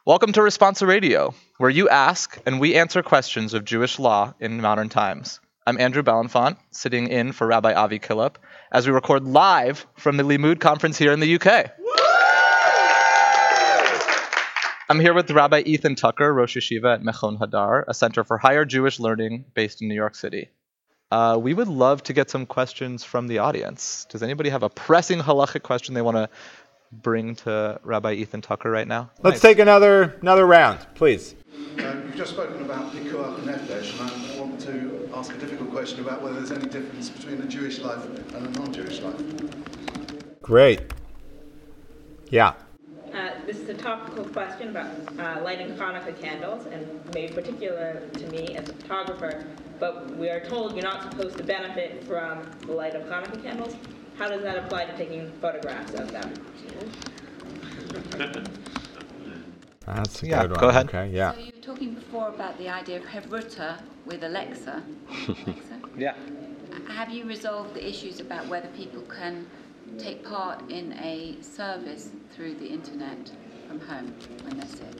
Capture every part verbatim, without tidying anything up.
Welcome to Responsa Radio, where you ask and we answer questions of Jewish law in modern times. I'm Andrew Belenfant, sitting in for Rabbi Avi Killip, as we record live from the Limud conference here in the U K. I'm here with Rabbi Ethan Tucker, Rosh Yeshiva at Mechon Hadar, a center for higher Jewish learning based in New York City. Uh, we would love to get some questions from the audience. Does anybody have a pressing halachic question they want to bring to Rabbi Ethan Tucker right now? Let's nice. take another another round, please. Um, you've just spoken about Pikuach Nefesh, and I want to ask a difficult question about whether there's any difference between a Jewish life and a non-Jewish life. Great. Yeah. Uh, this is a topical question about uh, lighting Hanukkah candles, and maybe particular to me as a photographer, but we are told you're not supposed to benefit from the light of Hanukkah candles. How does that apply to taking photographs of them? That's a yeah, good one. Go ahead. Okay, yeah. So you were talking before about the idea of Hevruta with Alexa. Alexa. Yeah. Have you resolved the issues about whether people can take part in a service through the internet from home when they're sick?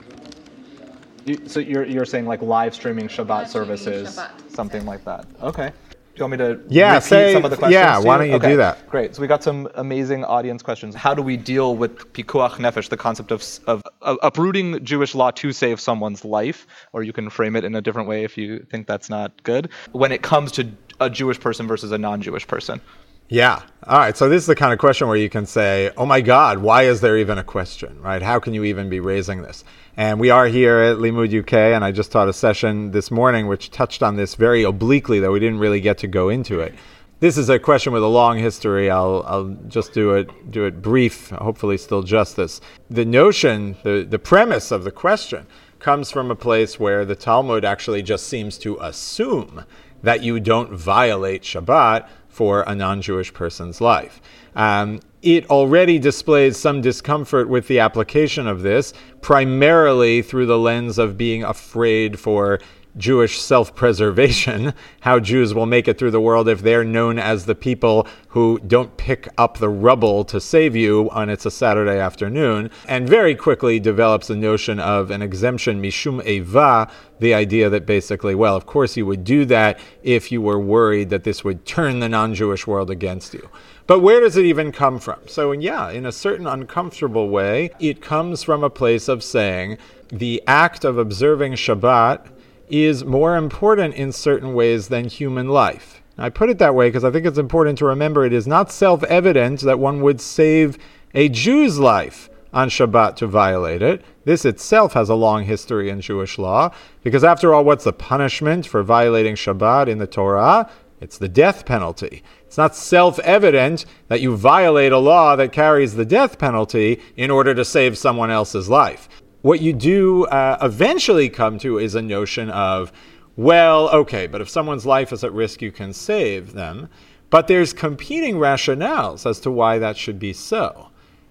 You, so you're you're saying like live streaming Shabbat Live streaming services, Shabbat something service. like that. Okay. Do you want me to yeah, repeat say, some of the questions? Yeah, why don't you okay. do that? Great. So we got some amazing audience questions. How do we deal with Pikuach Nefesh, the concept of, of, of uprooting Jewish law to save someone's life? Or you can frame it in a different way if you think that's not good. When it comes to a Jewish person versus a non-Jewish person. Yeah. All right. So this is the kind of question where you can say, oh my God, why is there even a question, right? How can you even be raising this? And we are here at Limud U K, and I just taught a session this morning which touched on this very obliquely, though we didn't really get to go into it. This is a question with a long history. I'll I'll just do it do it brief, hopefully still justice. The notion, the, the premise of the question comes from a place where the Talmud actually just seems to assume that you don't violate Shabbat for a non-Jewish person's life. Um, it already displays some discomfort with the application of this, primarily through the lens of being afraid for Jewish self-preservation, how Jews will make it through the world if they're known as the people who don't pick up the rubble to save you on it's a Saturday afternoon, and very quickly develops the notion of an exemption, mishum eva, the idea that basically, well, of course you would do that if you were worried that this would turn the non-Jewish world against you. But where does it even come from? So, yeah, in a certain uncomfortable way, it comes from a place of saying the act of observing Shabbat is more important in certain ways than human life. I put it that way because I think it's important to remember it is not self-evident that one would save a Jew's life on Shabbat to violate it. This itself has a long history in Jewish law, because after all, what's the punishment for violating Shabbat in the Torah? It's the death penalty. It's not self-evident that you violate a law that carries the death penalty in order to save someone else's life. What you do uh, eventually come to is a notion of, well, okay, but if someone's life is at risk, you can save them. But there's competing rationales as to why that should be so.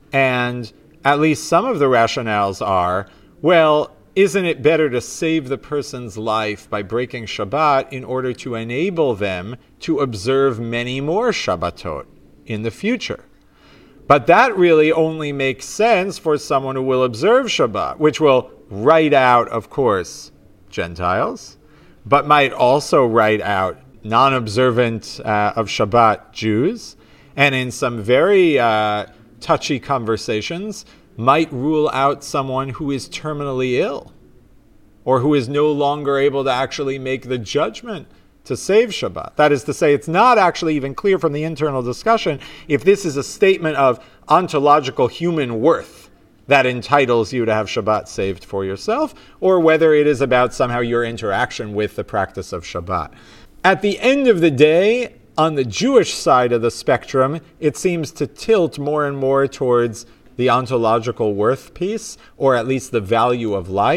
And at least some of the rationales are, well, isn't it better to save the person's life by breaking Shabbat in order to enable them to observe many more Shabbatot in the future? But that really only makes sense for someone who will observe Shabbat, which will write out, of course, Gentiles, but might also write out non-observant uh, of Shabbat Jews, and in some very uh, touchy conversations, might rule out someone who is terminally ill, or who is no longer able to actually make the judgment to save Shabbat. That is to say, it's not actually even clear from the internal discussion if this is a statement of ontological human worth that entitles you to have Shabbat saved for yourself, or whether it is about somehow your interaction with the practice of Shabbat. At the end of the day, on the Jewish side of the spectrum, it seems to tilt more and more towards the ontological worth piece, or at least the value of life,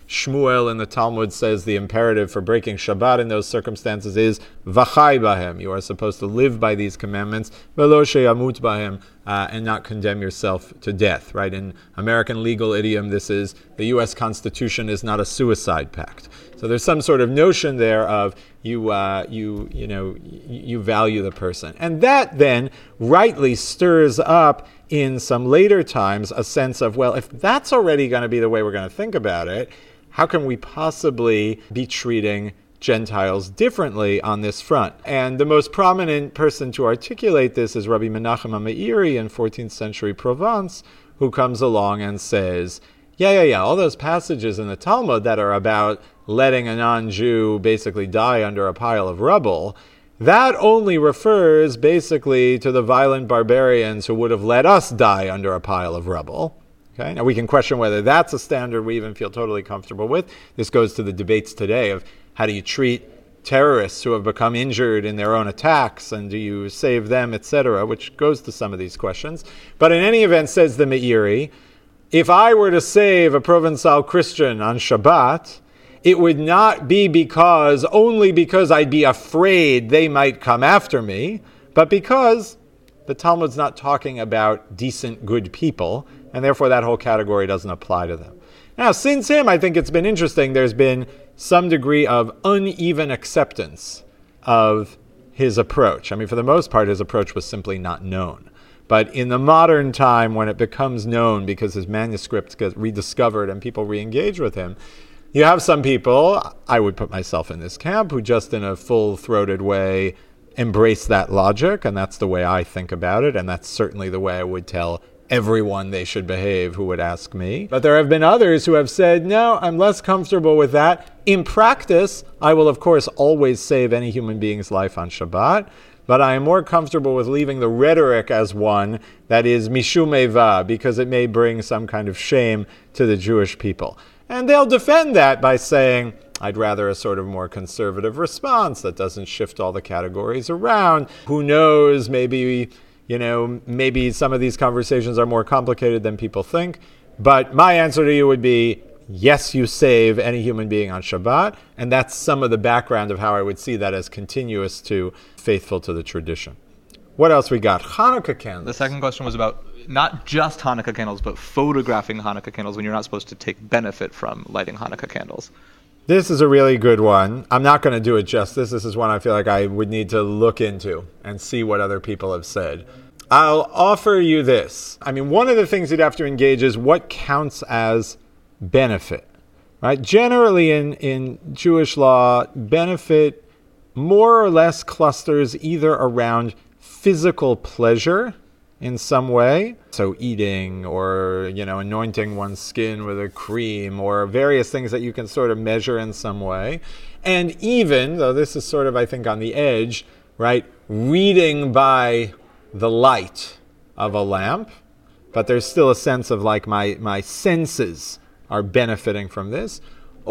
Shmuel in the Talmud says the imperative for breaking Shabbat in those circumstances is v'chai bahem. You are supposed to live by these commandments, v'lo she'yamut bahem, uh, and not condemn yourself to death. Right? In American legal idiom, this is the U S Constitution is not a suicide pact. So there's some sort of notion there of you, uh, you, you know, you value the person, and that then rightly stirs up in some later times a sense of, well, if that's already going to be the way we're going to think about it, how can we possibly be treating Gentiles differently on this front? And the most prominent person to articulate this is Rabbi Menachem HaMeiri in fourteenth century Provence, who comes along and says, yeah, yeah, yeah, all those passages in the Talmud that are about letting a non-Jew basically die under a pile of rubble, that only refers basically to the violent barbarians who would have let us die under a pile of rubble. Okay? Now we can question whether that's a standard we even feel totally comfortable with. This goes to the debates today of how do you treat terrorists who have become injured in their own attacks, and do you save them, et cetera, which goes to some of these questions. But in any event, says the Meiri, if I were to save a Provençal Christian on Shabbat, it would not be because, only because I'd be afraid they might come after me, but because the Talmud's not talking about decent, good people, and therefore that whole category doesn't apply to them. Now, since him, I think it's been interesting, there's been some degree of uneven acceptance of his approach. I mean, for the most part, his approach was simply not known. But in the modern time, when it becomes known because his manuscripts get rediscovered and people re-engage with him, you have some people, I would put myself in this camp, who just in a full-throated way embrace that logic, and that's the way I think about it, and that's certainly the way I would tell everyone they should behave who would ask me. But there have been others who have said, no, I'm less comfortable with that. In practice, I will, of course, always save any human being's life on Shabbat, but I am more comfortable with leaving the rhetoric as one that is mishum eva, because it may bring some kind of shame to the Jewish people. And they'll defend that by saying, I'd rather a sort of more conservative response that doesn't shift all the categories around. Who knows, maybe, you know, maybe some of these conversations are more complicated than people think. But my answer to you would be, yes, you save any human being on Shabbat. And that's some of the background of how I would see that as continuous to faithful to the tradition. What else we got? Hanukkah candles. The second question was about not just Hanukkah candles, but photographing Hanukkah candles when you're not supposed to take benefit from lighting Hanukkah candles. This is a really good one. I'm not going to do it justice. This is one I feel like I would need to look into and see what other people have said. I'll offer you this. I mean, one of the things you'd have to engage is what counts as benefit, right? Generally in, in Jewish law, benefit more or less clusters either around physical pleasure in some way, so eating or, you know, anointing one's skin with a cream or various things that you can sort of measure in some way. And even, though this is sort of, I think, on the edge, right, reading by the light of a lamp, but there's still a sense of like my, my senses are benefiting from this,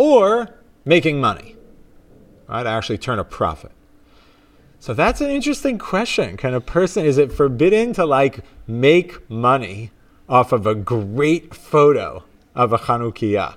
or making money, right, I actually turn a profit. So that's an interesting question. Can a person, is it forbidden to like make money off of a great photo of a Chanukiah?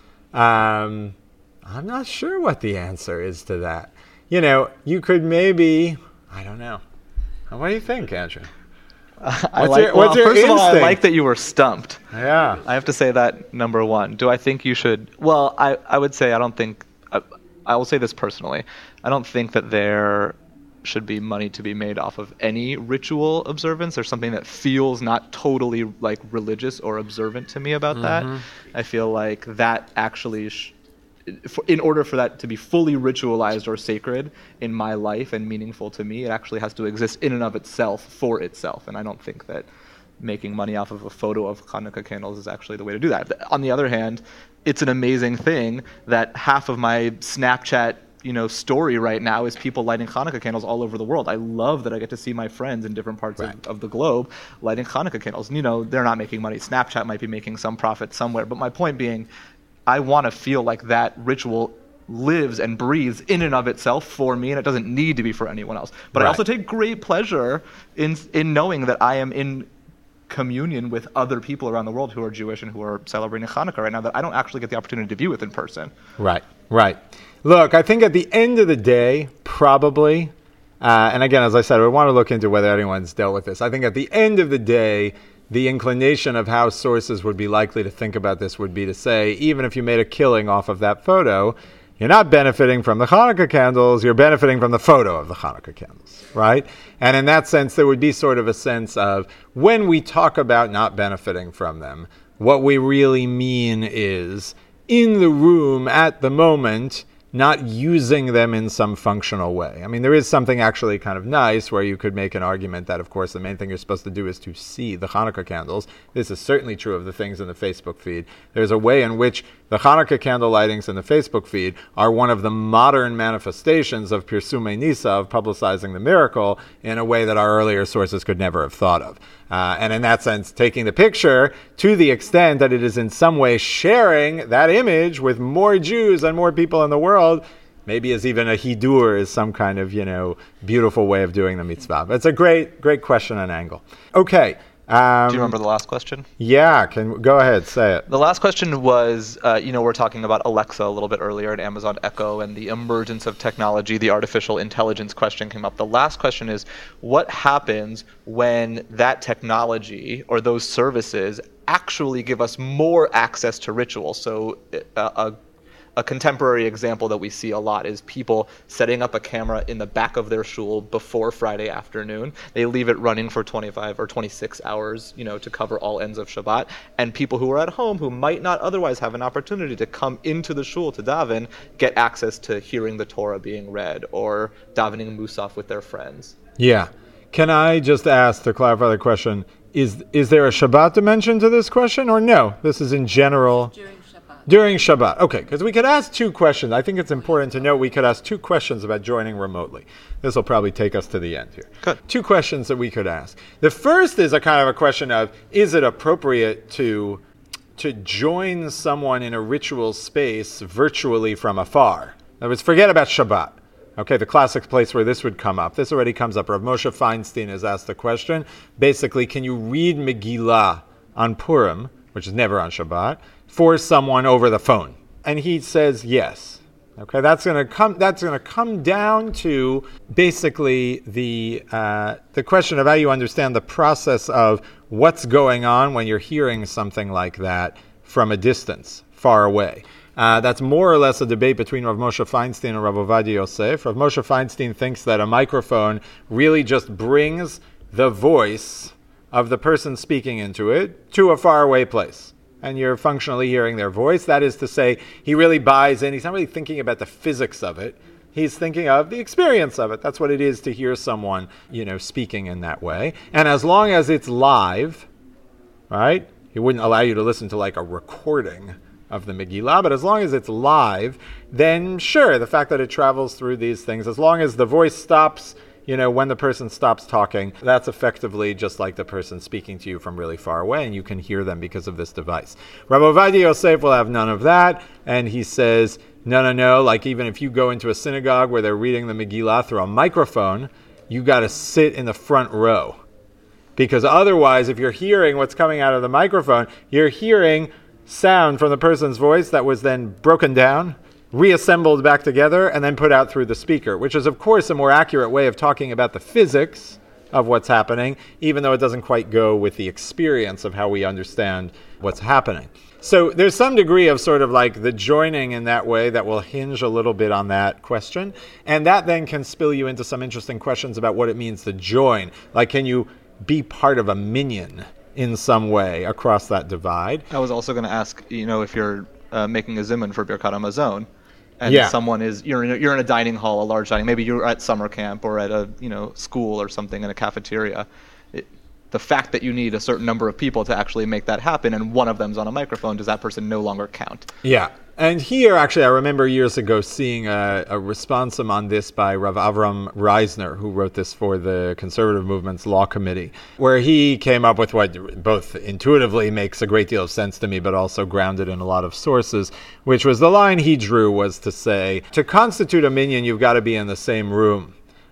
Um, I'm not sure what the answer is to that. You know, you could maybe, I don't know. What do you think, Andrew? Uh, I like, your, well, first of all, I like that you were stumped. Yeah. I have to say that, number one. Do I think you should, well, I, I would say I don't think, I, I will say this personally. I don't think that there should be money to be made off of any ritual observance. There's something that feels not totally like religious or observant to me about mm-hmm. that. I feel like that actually, sh- for, in order for that to be fully ritualized or sacred in my life and meaningful to me, it actually has to exist in and of itself for itself. And I don't think that making money off of a photo of Hanukkah candles is actually the way to do that. On the other hand, it's an amazing thing that half of my Snapchat you know, story right now is people lighting Hanukkah candles all over the world. I love that I get to see my friends in different parts right. of, of the globe lighting Hanukkah candles. And, you know, they're not making money. Snapchat might be making some profit somewhere. But my point being, I want to feel like that ritual lives and breathes in and of itself for me, and it doesn't need to be for anyone else. But right. I also take great pleasure in in knowing that I am in communion with other people around the world who are Jewish and who are celebrating Hanukkah right now that I don't actually get the opportunity to be with in person. Right, right. Look, I think at the end of the day, probably, uh, and again, as I said, I want to look into whether anyone's dealt with this. I think at the end of the day, the inclination of how sources would be likely to think about this would be to say, even if you made a killing off of that photo, you're not benefiting from the Hanukkah candles, you're benefiting from the photo of the Hanukkah candles, right? And in that sense, there would be sort of a sense of, when we talk about not benefiting from them, what we really mean is, in the room at the moment, not using them in some functional way. I mean, there is something actually kind of nice where you could make an argument that, of course, the main thing you're supposed to do is to see the Hanukkah candles. This is certainly true of the things in the Facebook feed. There's a way in which the Hanukkah candle lightings in the Facebook feed are one of the modern manifestations of Pirsumei Nisa, of publicizing the miracle, in a way that our earlier sources could never have thought of. Uh, and in that sense, taking the picture to the extent that it is in some way sharing that image with more Jews and more people in the world, maybe as even a hidur, is some kind of, you know, beautiful way of doing the mitzvah. But it's a great, great question and angle. Okay. Um, Do you remember the last question? Yeah, can go ahead, say it. The last question was, uh, you know, we're talking about Alexa a little bit earlier and Amazon Echo and the emergence of technology. The artificial intelligence question came up. The last question is, what happens when that technology or those services actually give us more access to rituals? So uh, a A contemporary example that we see a lot is people setting up a camera in the back of their shul before Friday afternoon. They leave it running for twenty-five or twenty-six hours, you know, to cover all ends of Shabbat. And people who are at home who might not otherwise have an opportunity to come into the shul to daven get access to hearing the Torah being read or davening Musaf with their friends. Yeah. Can I just ask, to clarify the question, is is there a Shabbat dimension to this question, or no? This is in general. During Shabbat. During Shabbat. Okay, because we could ask two questions. I think it's important to note we could ask two questions about joining remotely. This will probably take us to the end here. Good. Two questions that we could ask. The first is a kind of a question of, is it appropriate to to join someone in a ritual space virtually from afar? In other words, forget about Shabbat. Okay, the classic place where this would come up. This already comes up. Rav Moshe Feinstein has asked the question. Basically, can you read Megillah on Purim, which is never on Shabbat, for someone over the phone? And he says yes. Okay, that's going to come. That's going to come down to basically the uh, the question of how you understand the process of what's going on when you're hearing something like that from a distance, far away. Uh, that's more or less a debate between Rav Moshe Feinstein and Rav Ovadia Yosef. Rav Moshe Feinstein thinks that a microphone really just brings the voice of the person speaking into it to a faraway place, and you're functionally hearing their voice. That is to say, he really buys in. He's not really thinking about the physics of it. He's thinking of the experience of it. That's what it is to hear someone, you know, speaking in that way. And as long as it's live, right, he wouldn't allow you to listen to like a recording of the Megillah, but as long as it's live, then sure, the fact that it travels through these things, as long as the voice stops, you know, when the person stops talking, that's effectively just like the person speaking to you from really far away, and you can hear them because of this device. Rav Ovadia Yosef will have none of that, and he says, no, no, no, like even if you go into a synagogue where they're reading the Megillah through a microphone, you got to sit in the front row. Because otherwise, if you're hearing what's coming out of the microphone, you're hearing sound from the person's voice that was then broken down, reassembled back together, and then put out through the speaker, which is, of course, a more accurate way of talking about the physics of what's happening, even though it doesn't quite go with the experience of how we understand what's happening. So there's some degree of sort of like the joining in that way that will hinge a little bit on that question, and that then can spill you into some interesting questions about what it means to join. Like, can you be part of a minyan in some way across that divide? I was also going to ask, you know, if you're uh, making a zimun for Birkat HaMazon, and yeah. someone is, you're in, a, you're in a dining hall, a large dining, maybe you're at summer camp or at a, you know, school or something in a cafeteria. It, the fact that you need a certain number of people to actually make that happen, and one of them's on a microphone, does that person no longer count? Yeah. And here, actually, I remember years ago seeing a, a responsum on this by Rav Avram Reisner, who wrote this for the Conservative Movement's Law Committee, where he came up with what both intuitively makes a great deal of sense to me, but also grounded in a lot of sources, which was the line he drew was to say, to constitute a minyan, you've got to be in the same room.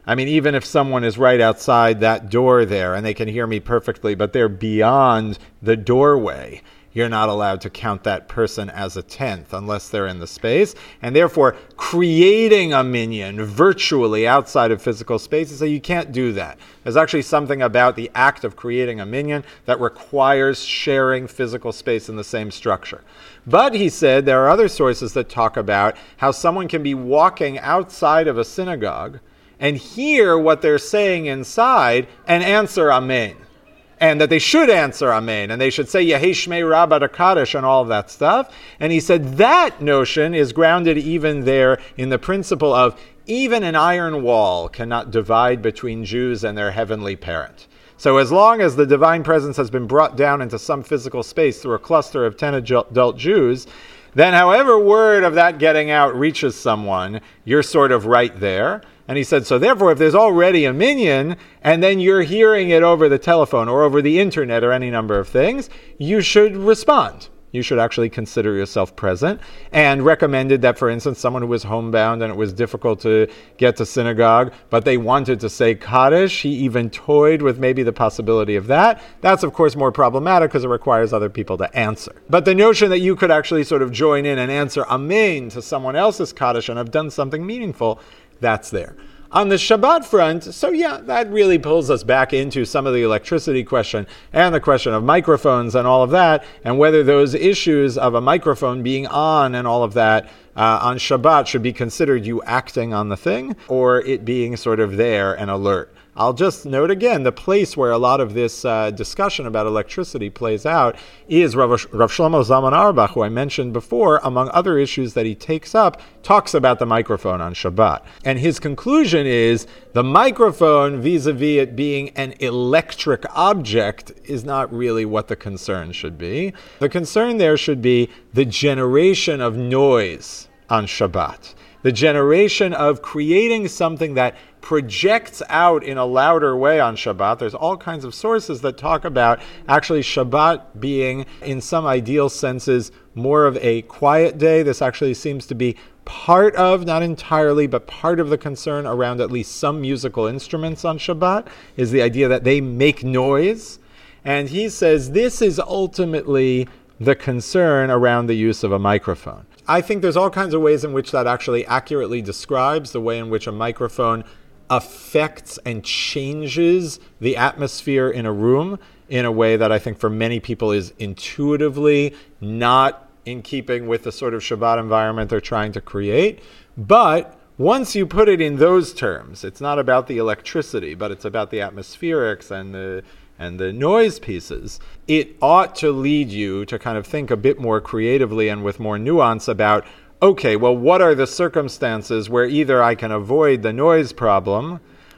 I mean, even if someone is right outside that door there and they can hear me perfectly, but they're beyond the doorway, you're not allowed to count that person as a tenth unless they're in the space. And therefore, creating a minyan virtually outside of physical space, so you can't do that. There's actually something about the act of creating a minyan that requires sharing physical space in the same structure. But he said there are other sources that talk about how someone can be walking outside of a synagogue and hear what they're saying inside and answer Amen. And that they should answer Amen, and they should say Yehei Shmei Rabbah Kaddish and all of that stuff. And he said that notion is grounded even there in the principle of even an iron wall cannot divide between Jews and their heavenly parent. So as long as the divine presence has been brought down into some physical space through a cluster of ten adult Jews, then however word of that getting out reaches someone, you're sort of right there. And he said, so therefore, if there's already a minyan, and then you're hearing it over the telephone or over the internet or any number of things, you should respond. You should actually consider yourself present, and recommended that, for instance, someone who was homebound and it was difficult to get to synagogue, but they wanted to say Kaddish, he even toyed with maybe the possibility of that. That's, of course, more problematic because it requires other people to answer. But the notion that you could actually sort of join in and answer Amen to someone else's Kaddish and have done something meaningful, that's there. On the Shabbat front, so yeah, that really pulls us back into some of the electricity question and the question of microphones and all of that, and whether those issues of a microphone being on and all of that uh, on Shabbat should be considered you acting on the thing or it being sort of there and alert. I'll just note again, the place where a lot of this uh, discussion about electricity plays out is Rav, Rav Shlomo Zalman Auerbach, who I mentioned before, among other issues that he takes up, talks about the microphone on Shabbat. And his conclusion is the microphone, vis-a-vis it being an electric object, is not really what the concern should be. The concern there should be the generation of noise on Shabbat. The generation of creating something that projects out in a louder way on Shabbat. There's all kinds of sources that talk about actually Shabbat being, in some ideal senses, more of a quiet day. This actually seems to be part of, not entirely, but part of the concern around at least some musical instruments on Shabbat, is the idea that they make noise. And he says this is ultimately the concern around the use of a microphone. I think there's all kinds of ways in which that actually accurately describes the way in which a microphone affects and changes the atmosphere in a room in a way that I think for many people is intuitively not in keeping with the sort of Shabbat environment they're trying to create. But once you put it in those terms, it's not about the electricity, but it's about the atmospherics and the and the noise pieces, it ought to lead you to kind of think a bit more creatively and with more nuance about, okay, well, what are the circumstances where either I can avoid the noise problem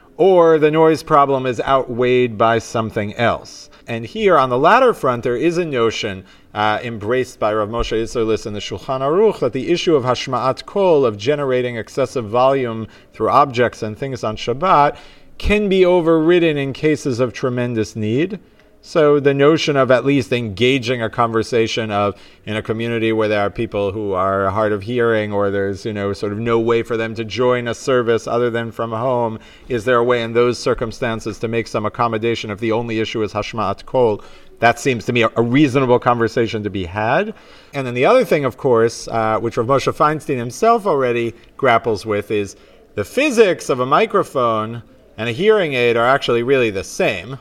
or the noise problem is outweighed by something else. And here on the latter front, there is a notion uh, embraced by Rav Moshe Isserlis in the Shulchan Aruch that the issue of hashma'at kol, of generating excessive volume through objects and things on Shabbat, can be overridden in cases of tremendous need. So the notion of at least engaging a conversation of in a community where there are people who are hard of hearing, or there's, you know, sort of no way for them to join a service other than from home, is there a way in those circumstances to make some accommodation if the only issue is hashma'at kol? That seems to me a reasonable conversation to be had. And then the other thing, of course, uh, which Rav Moshe Feinstein himself already grapples with, is the physics of a microphone and a hearing aid are actually really the same.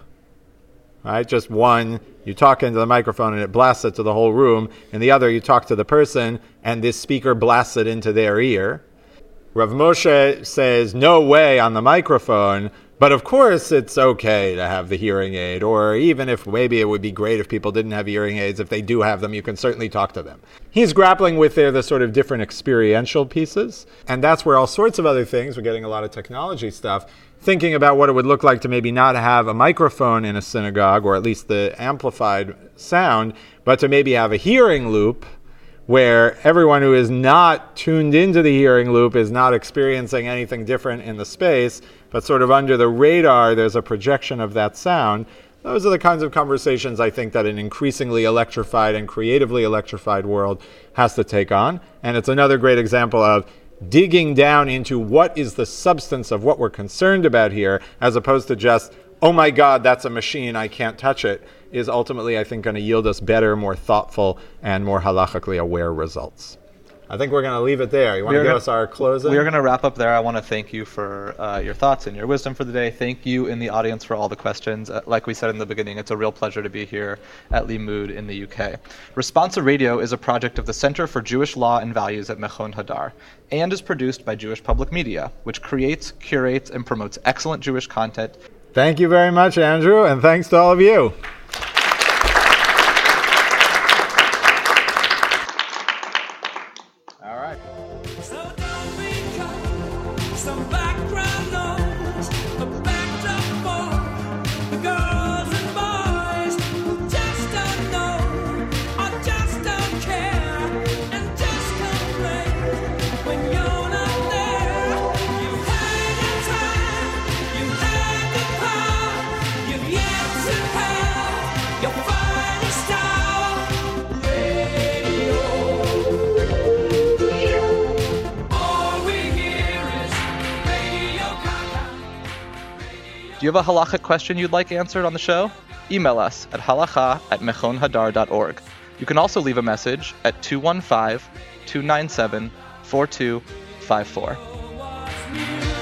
Right? Just one, you talk into the microphone and it blasts it to the whole room, and the other, you talk to the person and this speaker blasts it into their ear. Rav Moshe says, no way on the microphone, but of course it's okay to have the hearing aid, or even if maybe it would be great if people didn't have hearing aids, if they do have them, you can certainly talk to them. He's grappling with there the sort of different experiential pieces, and that's where all sorts of other things, we're getting a lot of technology stuff, thinking about what it would look like to maybe not have a microphone in a synagogue, or at least the amplified sound, but to maybe have a hearing loop where everyone who is not tuned into the hearing loop is not experiencing anything different in the space, but sort of under the radar there's a projection of that sound. Those are the kinds of conversations I think that an increasingly electrified and creatively electrified world has to take on. And it's another great example of digging down into what is the substance of what we're concerned about here, as opposed to just, oh my God, that's a machine, I can't touch it, is ultimately, I think, going to yield us better, more thoughtful, and more halachically aware results. I think we're going to leave it there. You want to give gonna, us our closing? We are going to wrap up there. I want to thank you for uh, your thoughts and your wisdom for the day. Thank you in the audience for all the questions. Uh, like we said in the beginning, it's a real pleasure to be here at Limud in the U K. Responsa Radio is a project of the Center for Jewish Law and Values at Mechon Hadar and is produced by Jewish Public Media, which creates, curates, and promotes excellent Jewish content. Thank you very much, Andrew, and thanks to all of you. Do you have a halachic question you'd like answered on the show? Email us at halacha at mechon hadar dot org. You can also leave a message at two one five, two nine seven, four two five four.